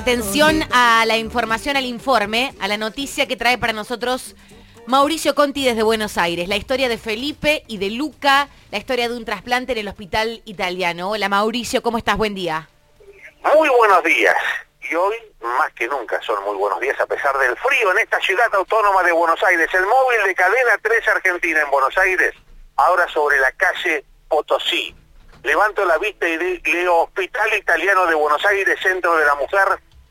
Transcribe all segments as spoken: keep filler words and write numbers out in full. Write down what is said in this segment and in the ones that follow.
atención a la información, al informe, a la noticia que trae para nosotros Mauricio Conti desde Buenos Aires. La historia de Felipe y de Luca, la historia de un trasplante en el hospital italiano. Hola Mauricio, ¿cómo estás? Buen día. Muy buenos días. Y hoy, más que nunca, son muy buenos días a pesar del frío en esta ciudad autónoma de Buenos Aires. El móvil de Cadena tres Argentina en Buenos Aires, ahora sobre la calle Potosí. Levanto la vista y leo Hospital Italiano de Buenos Aires, Centro de la Mujer,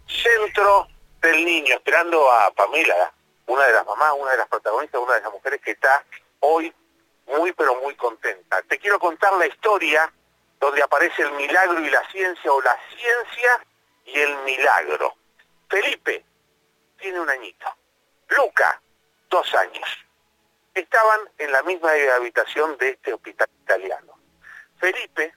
Centro del Niño, esperando a Pamela, una de las mamás, una de las protagonistas, una de las mujeres que está hoy muy pero muy contenta. Te quiero contar la historia donde aparece el milagro y la ciencia, o la ciencia y el milagro. Felipe tiene un añito, Luca, dos años. Estaban en la misma habitación de este hospital italiano. Felipe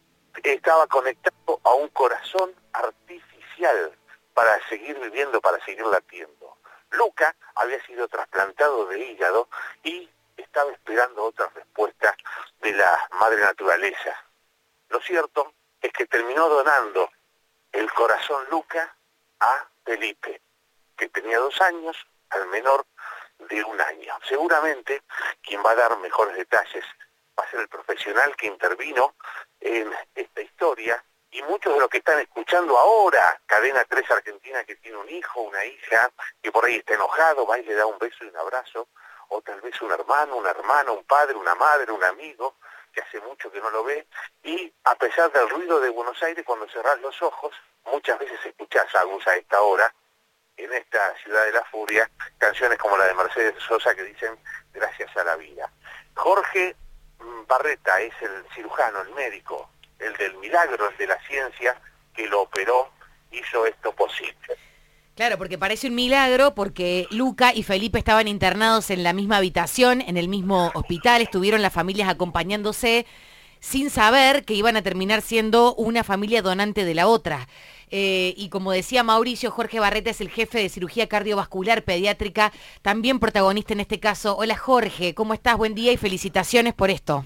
estaba conectado a un corazón artificial para seguir viviendo, para seguir latiendo. Luca había sido trasplantado de hígado y estaba esperando otras respuestas de la madre naturaleza. Lo cierto es que terminó donando el corazón Luca a Felipe, que tenía dos años, al menor de un año. Seguramente quien va a dar mejores detalles va a ser el profesional que intervino en esta historia, y muchos de los que están escuchando ahora Cadena tres Argentina, que tiene un hijo, una hija, que por ahí está enojado, va y le da un beso y un abrazo, o tal vez un hermano, una hermana, un padre, una madre, un amigo, que hace mucho que no lo ve, y a pesar del ruido de Buenos Aires, cuando cerrás los ojos, muchas veces escuchás Agus a esta hora, en esta ciudad de la furia, canciones como la de Mercedes Sosa que dicen gracias a la vida. Jorge Barreta es el cirujano, el médico, el del milagro, el de la ciencia, que lo operó, hizo esto posible. Claro, porque parece un milagro, porque Luca y Felipe estaban internados en la misma habitación, en el mismo hospital, estuvieron las familias acompañándose sin saber que iban a terminar siendo una familia donante de la otra. Eh, y como decía Mauricio, Jorge Barreta es el jefe de cirugía cardiovascular pediátrica, también protagonista en este caso. Hola Jorge, ¿cómo estás? Buen día y felicitaciones por esto.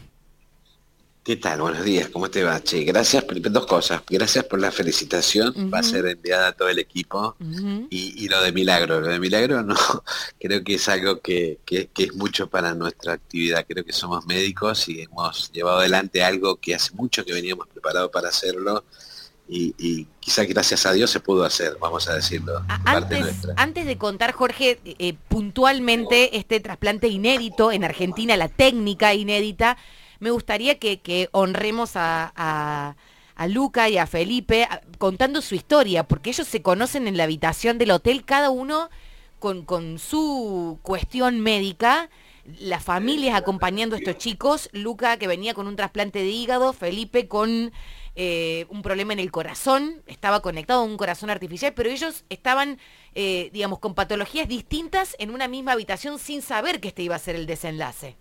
¿Qué tal? Buenos días, ¿cómo te va? Che, gracias, dos cosas. Gracias por la felicitación, uh-huh. Va a ser enviada a todo el equipo. Uh-huh. y, y lo de milagro, lo de milagro no, creo que es algo que, que, que es mucho para nuestra actividad. Creo que somos médicos y hemos llevado adelante algo que hace mucho que veníamos preparados para hacerlo. Y, y quizás gracias a Dios se pudo hacer, vamos a decirlo. Antes, antes de contar, Jorge, eh, puntualmente este trasplante inédito en Argentina, la técnica inédita, me gustaría que, que honremos a, a, a Luca y a Felipe a, contando su historia, porque ellos se conocen en la habitación del hotel, cada uno con, con su cuestión médica, las familias acompañando a estos chicos, Luca que venía con un trasplante de hígado, Felipe con eh, un problema en el corazón, estaba conectado a un corazón artificial, pero ellos estaban, eh, digamos, con patologías distintas en una misma habitación sin saber que este iba a ser el desenlace.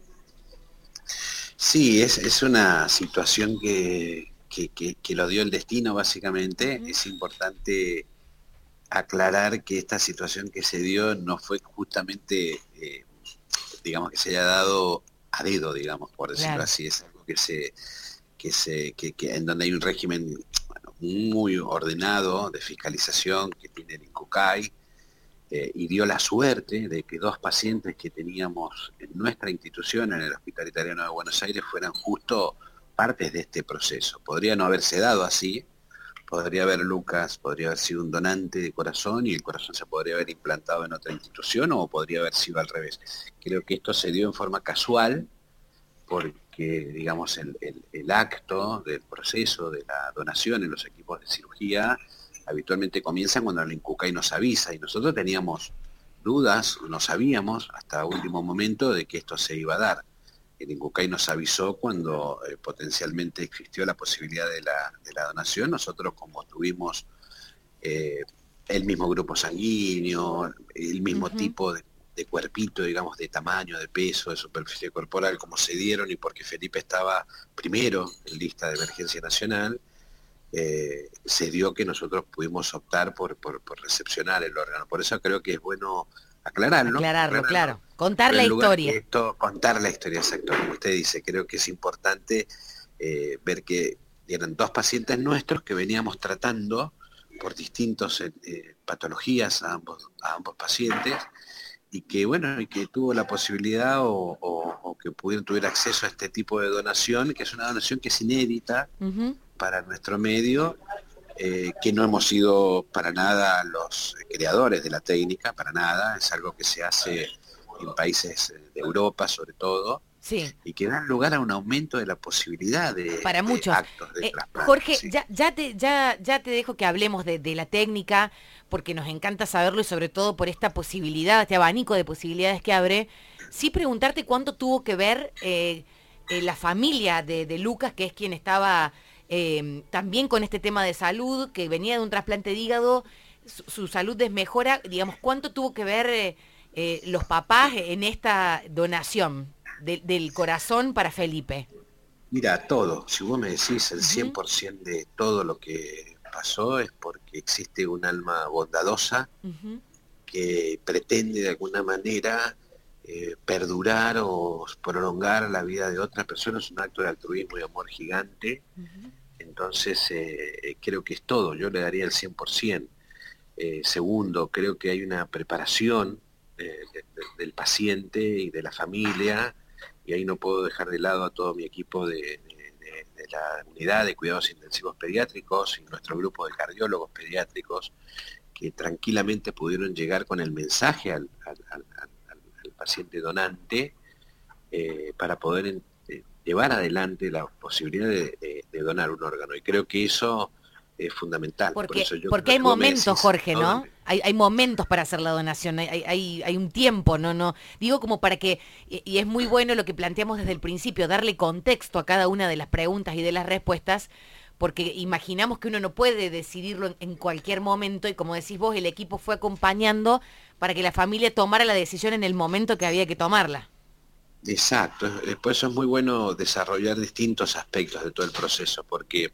Sí, es, es una situación que, que, que, que lo dio el destino básicamente. Uh-huh. Es importante aclarar que esta situación que se dio no fue justamente, eh, digamos, que se haya dado a dedo, digamos, por decirlo claro. así. Es algo que se, que se, que, que en donde hay un régimen bueno, muy ordenado de fiscalización que tiene el INCUCAI. Eh, y dio la suerte de que dos pacientes que teníamos en nuestra institución, en el Hospital Italiano de Buenos Aires, fueran justo partes de este proceso. Podría no haberse dado así, podría haber Lucas, podría haber sido un donante de corazón y el corazón se podría haber implantado en otra institución, o podría haber sido al revés. Creo que esto se dio en forma casual, porque digamos el, el, el acto del proceso de la donación en los equipos de cirugía habitualmente comienzan cuando el INCUCAI nos avisa, y nosotros teníamos dudas, no sabíamos hasta último momento de que esto se iba a dar. El INCUCAI nos avisó cuando eh, potencialmente existió la posibilidad de la, de la donación. Nosotros, como tuvimos eh, el mismo grupo sanguíneo, el mismo uh-huh. tipo de, de cuerpito, digamos, de tamaño, de peso, de superficie corporal, como se dieron, y porque Felipe estaba primero en lista de emergencia nacional, Eh, se dio que nosotros pudimos optar por, por, por recepcionar el órgano. Por eso creo que es bueno aclararlo. Aclararlo, aclararlo. claro. Contar la historia. Esto, contar la historia, exacto. Como usted dice, creo que es importante eh, ver que eran dos pacientes nuestros que veníamos tratando por distintas eh, patologías a ambos, a ambos pacientes, y que bueno, y que tuvo la posibilidad o, o, o que pudieron tuviera acceso a este tipo de donación, que es una donación que es inédita uh-huh. para nuestro medio, eh, que no hemos sido para nada los creadores de la técnica, para nada, es algo que se hace en países de Europa sobre todo, sí. y que dan lugar a un aumento de la posibilidad de, para de muchos. actos de eh, trasplante. Jorge, sí. ya, ya, te, ya, ya te dejo que hablemos de, de la técnica, porque nos encanta saberlo y sobre todo por esta posibilidad, este abanico de posibilidades que abre. Sí preguntarte cuánto tuvo que ver eh, eh, la familia de, de Lucas, que es quien estaba eh, también con este tema de salud, que venía de un trasplante de hígado, su, su salud desmejora, digamos, cuánto tuvo que ver eh, eh, los papás en esta donación de, del corazón para Felipe. Mira, todo, si vos me decís el cien por ciento de todo lo que pasó es porque existe un alma bondadosa uh-huh. que pretende de alguna manera eh, perdurar o prolongar la vida de otra persona. Es un acto de altruismo y amor gigante. Uh-huh. Entonces eh, creo que es todo, yo le daría el cien por ciento. Eh, segundo, creo que hay una preparación eh, de, de, del paciente y de la familia, y ahí no puedo dejar de lado a todo mi equipo de, de, de, de la unidad de cuidados intensivos pediátricos y nuestro grupo de cardiólogos pediátricos, que tranquilamente pudieron llegar con el mensaje al, al, al, al, al paciente donante eh, para poder eh, llevar adelante la posibilidad de, de, de donar un órgano. Y creo que eso es fundamental. Porque, Por eso yo porque hay momentos, decís, Jorge, ¿no? ¿no? Hay, hay momentos para hacer la donación, hay, hay, hay un tiempo, ¿no? no Digo como para que, y, y es muy bueno lo que planteamos desde el principio, darle contexto a cada una de las preguntas y de las respuestas, porque imaginamos que uno no puede decidirlo en, en cualquier momento, y como decís vos, el equipo fue acompañando para que la familia tomara la decisión en el momento que había que tomarla. Exacto, después eso es muy bueno desarrollar distintos aspectos de todo el proceso, porque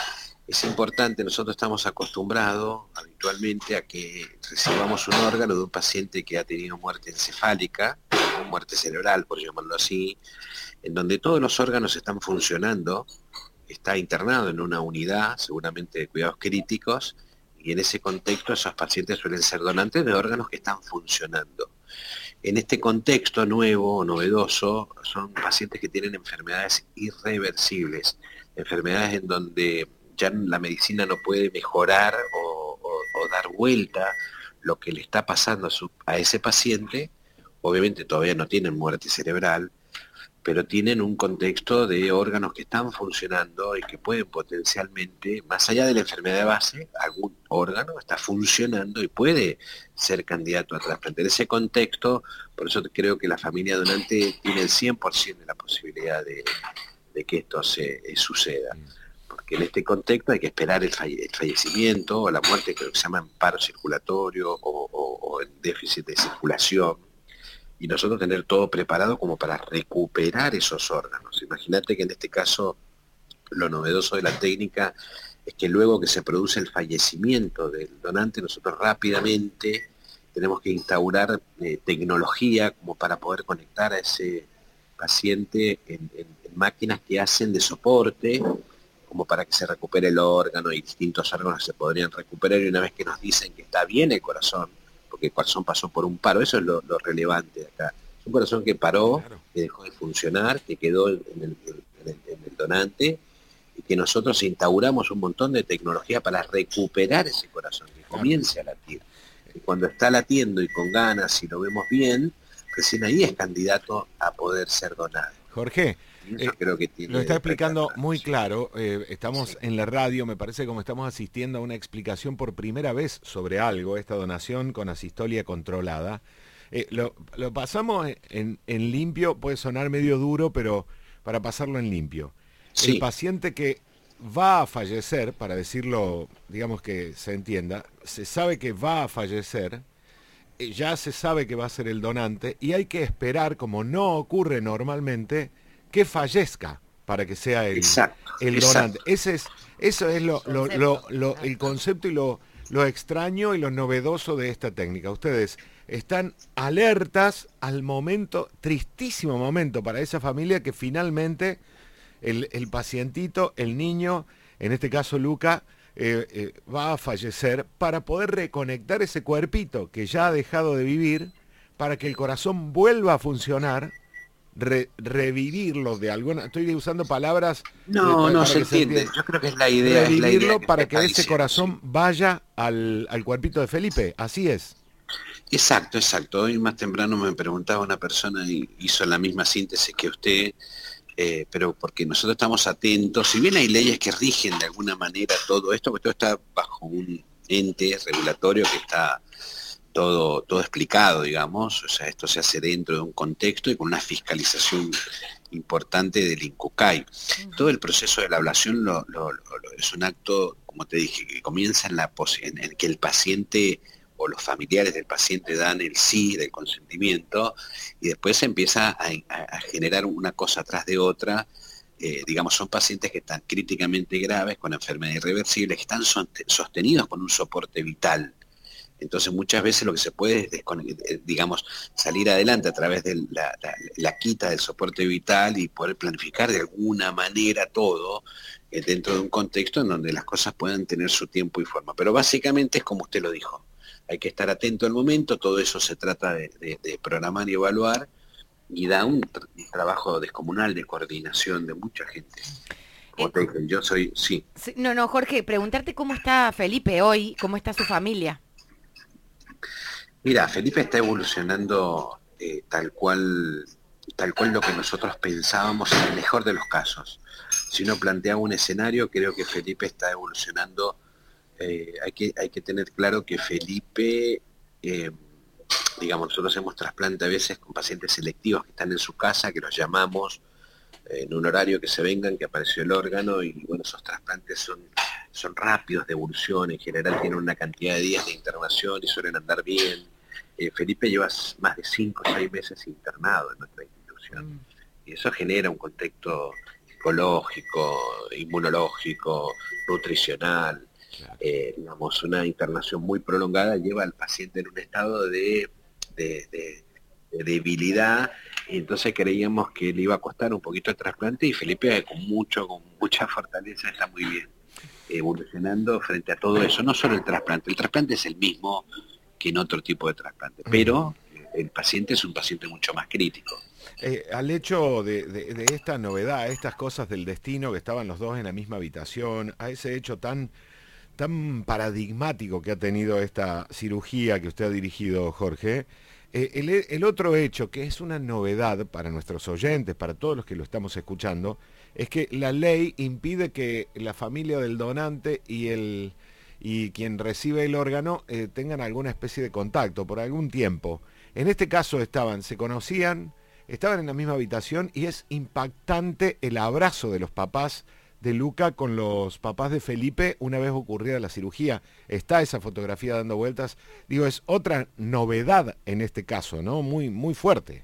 es importante, nosotros estamos acostumbrados habitualmente a que recibamos un órgano de un paciente que ha tenido muerte encefálica, muerte cerebral, por llamarlo así, en donde todos los órganos están funcionando, está internado en una unidad, seguramente de cuidados críticos, y en ese contexto esos pacientes suelen ser donantes de órganos que están funcionando. En este contexto nuevo, novedoso, son pacientes que tienen enfermedades irreversibles, enfermedades en donde ya la medicina no puede mejorar o, o, o dar vuelta lo que le está pasando a, su, a ese paciente. Obviamente todavía no tienen muerte cerebral, pero tienen un contexto de órganos que están funcionando y que pueden potencialmente, más allá de la enfermedad de base, algún órgano está funcionando y puede ser candidato a trasplante. En ese contexto, por eso creo que la familia donante tiene el cien por ciento de la posibilidad de, de que esto se eh, suceda. Que en este contexto hay que esperar el, falle el fallecimiento o la muerte, que se llama paro circulatorio o, o, o el déficit de circulación, y nosotros tener todo preparado como para recuperar esos órganos. Imagínate que en este caso lo novedoso de la técnica es que luego que se produce el fallecimiento del donante, nosotros rápidamente tenemos que instaurar eh, tecnología como para poder conectar a ese paciente en, en, en máquinas que hacen de soporte, como para que se recupere el órgano, y distintos órganos se podrían recuperar, y una vez que nos dicen que está bien el corazón, porque el corazón pasó por un paro, eso es lo, lo relevante de acá. Es un corazón que paró, claro, que dejó de funcionar, que quedó en el, en, el, en el donante, y que nosotros instauramos un montón de tecnología para recuperar ese corazón, que comience a latir. Y cuando está latiendo y con ganas y lo vemos bien, recién ahí es candidato a poder ser donado. Jorge, Eh, creo que tiene lo está explicando muy sí. claro, eh, estamos sí. en la radio, me parece como estamos asistiendo a una explicación por primera vez sobre algo, esta donación con asistolia controlada. Eh, lo, lo pasamos en, en limpio, puede sonar medio duro, pero para pasarlo en limpio. Sí. El paciente que va a fallecer, para decirlo, digamos que se entienda, se sabe que va a fallecer, eh, ya se sabe que va a ser el donante, y hay que esperar, como no ocurre normalmente, que fallezca para que sea el, exacto, el donante. Ese es, eso es lo, lo, lo, lo, el concepto y lo, lo extraño y lo novedoso de esta técnica. Ustedes están alertas al momento, tristísimo momento para esa familia, que finalmente el, el pacientito, el niño, en este caso Luca, eh, eh, va a fallecer para poder reconectar ese cuerpito que ya ha dejado de vivir, para que el corazón vuelva a funcionar, re, revivirlo de alguna... Estoy usando palabras... No, de, no, para se que entiende. entienda. Yo creo que es la idea. Revivirlo es la idea que para te que está ese diciendo, corazón sí. vaya al, al cuerpito de Felipe. Así es. Exacto, exacto. Hoy más temprano me preguntaba una persona y hizo la misma síntesis que usted, eh, pero porque nosotros estamos atentos, si bien hay leyes que rigen de alguna manera todo esto, porque todo está bajo un ente regulatorio que está todo, todo explicado, digamos, o sea, esto se hace dentro de un contexto y con una fiscalización importante del INCUCAI. Todo el proceso de la ablación lo, lo, lo, lo, es un acto, como te dije, que comienza en, la en el que el paciente o los familiares del paciente dan el sí del consentimiento y después se empieza a, a, a generar una cosa tras de otra. Eh, digamos, son pacientes que están críticamente graves, con enfermedades irreversibles, que están sostenidos con un soporte vital. Entonces muchas veces lo que se puede es, digamos, salir adelante a través de la, la, la quita del soporte vital y poder planificar de alguna manera todo eh, dentro de un contexto en donde las cosas puedan tener su tiempo y forma. Pero básicamente es como usted lo dijo, hay que estar atento al momento, todo eso se trata de, de, de programar y evaluar, y da un, tra un trabajo descomunal de coordinación de mucha gente. Como eh, te dije, yo soy, sí. No, no, Jorge, preguntarte cómo está Felipe hoy, cómo está su familia. Mira, Felipe está evolucionando eh, tal cual, tal cual lo que nosotros pensábamos en el mejor de los casos. Si uno plantea un escenario, creo que Felipe está evolucionando. Eh, hay que hay que tener claro que Felipe, eh, digamos, nosotros hacemos trasplante a veces con pacientes selectivos que están en su casa, que los llamamos eh, en un horario que se vengan, que apareció el órgano, y bueno, esos trasplantes son, son rápidos de evolución, en general tienen una cantidad de días de internación y suelen andar bien. Eh, Felipe lleva más de cinco o seis meses internado en nuestra institución, mm. y eso genera un contexto psicológico, inmunológico, nutricional. Eh, digamos, una internación muy prolongada lleva al paciente en un estado de, de, de, de debilidad, y entonces creíamos que le iba a costar un poquito el trasplante, y Felipe con mucho, con mucha fortaleza está muy bien, evolucionando frente a todo eso. No solo el trasplante, el trasplante es el mismo que en otro tipo de trasplante, pero el paciente es un paciente mucho más crítico. Eh, al hecho de, de, de esta novedad, a estas cosas del destino, que estaban los dos en la misma habitación, a ese hecho tan tan paradigmático que ha tenido esta cirugía que usted ha dirigido, Jorge, eh, el, el otro hecho, que es una novedad para nuestros oyentes, para todos los que lo estamos escuchando, es que la ley impide que la familia del donante y, el, y quien recibe el órgano eh, tengan alguna especie de contacto por algún tiempo. En este caso estaban, se conocían, estaban en la misma habitación, y es impactante el abrazo de los papás de Luca con los papás de Felipe una vez ocurrida la cirugía. Está esa fotografía dando vueltas. Digo, es otra novedad en este caso, ¿no? Muy, muy fuerte.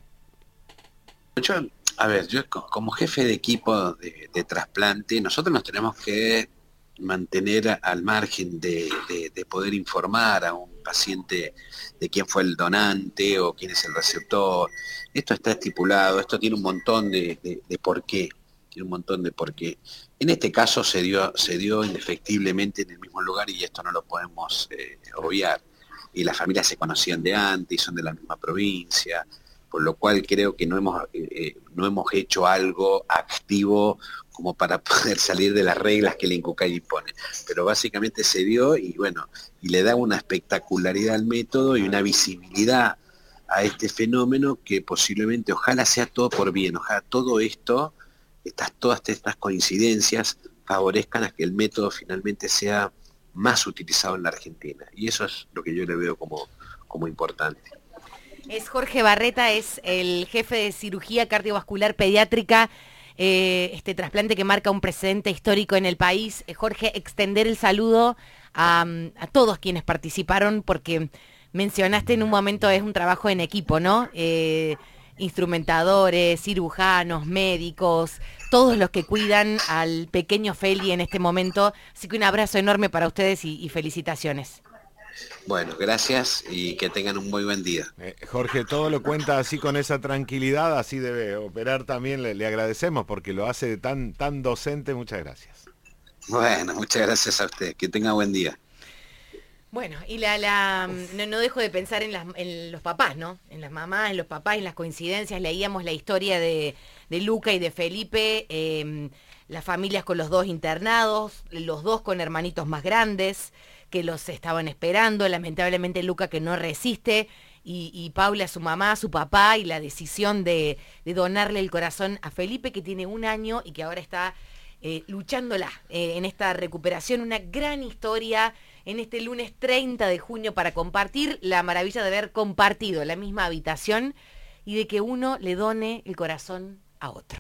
Yo, a ver, yo como jefe de equipo de, de trasplante, nosotros nos tenemos que mantener al margen de, de, de poder informar a un paciente de quién fue el donante o quién es el receptor. Esto está estipulado, esto tiene un montón de, de, de por qué. Tiene un montón de por qué. En este caso se dio, se dio indefectiblemente en el mismo lugar, y esto no lo podemos eh, obviar. Y las familias se conocían de antes, son de la misma provincia, por lo cual creo que no hemos, eh, no hemos hecho algo activo como para poder salir de las reglas que el INCUCAI impone. Pero básicamente se dio, y bueno, y le da una espectacularidad al método y una visibilidad a este fenómeno que posiblemente, ojalá sea todo por bien, ojalá todo esto, Estas, todas estas coincidencias favorezcan a que el método finalmente sea más utilizado en la Argentina. Y eso es lo que yo le veo como, como importante. Es Jorge Barreta, es el jefe de cirugía cardiovascular pediátrica, eh, este trasplante que marca un precedente histórico en el país. Eh, Jorge, extender el saludo a, a todos quienes participaron, porque mencionaste en un momento es un trabajo en equipo, ¿no? Eh, instrumentadores, cirujanos, médicos, todos los que cuidan al pequeño Feli en este momento. Así que un abrazo enorme para ustedes y, y felicitaciones. Bueno, gracias y que tengan un muy buen día. Eh, Jorge, todo lo cuenta así con esa tranquilidad, así debe operar también. Le, le agradecemos porque lo hace tan, tan docente. Muchas gracias. Bueno, muchas gracias a usted. Que tenga buen día. Bueno, y la, la no, no dejo de pensar en, las, en los papás, ¿no? En las mamás, en los papás, en las coincidencias. Leíamos la historia de, de Luca y de Felipe, eh, las familias con los dos internados, los dos con hermanitos más grandes que los estaban esperando. Lamentablemente Luca que no resiste y, y Paula, su mamá, su papá, y la decisión de, de donarle el corazón a Felipe, que tiene un año y que ahora está eh, luchándola eh, en esta recuperación. Una gran historia en este lunes treinta de junio para compartir la maravilla de haber compartido la misma habitación y de que uno le done el corazón a otro.